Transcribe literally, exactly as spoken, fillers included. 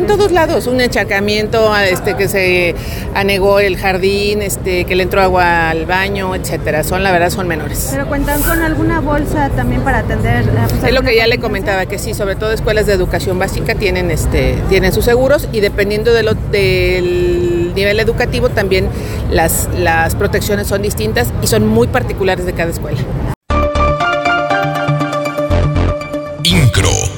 todos lados, un encharcamiento, este, que se anegó el jardín, este, que le entró agua al baño, etcétera. Son, la verdad, son menores. ¿Pero cuentan con alguna bolsa también para atender? Pues, es lo que ya le comentaba, que sí, sobre todo escuelas de educación básica tienen, este, tienen sus seguros y dependiendo de lo, del nivel educativo también las, las protecciones son distintas y son muy particulares de cada escuela. INCRO.